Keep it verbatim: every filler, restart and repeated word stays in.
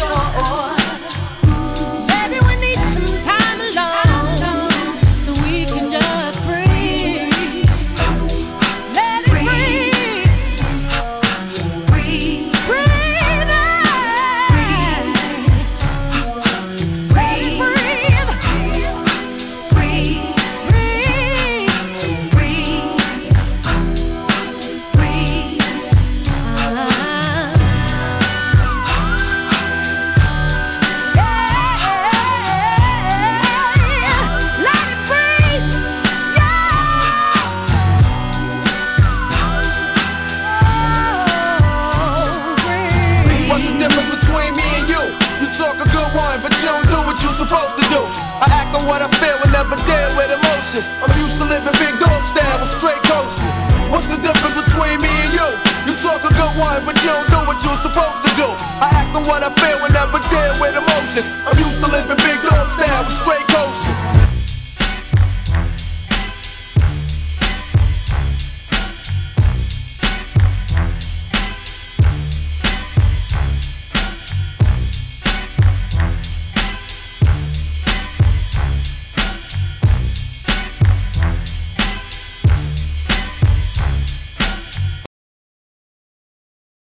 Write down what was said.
But you don't do what you're supposed to do. I act on what I feel and never deal with emotions. I'm used to living big dog style with straight coasting. What's the difference between me and you? You talk a good one, but you don't do what you're supposed to do. I act on what I feel and never deal with emotions.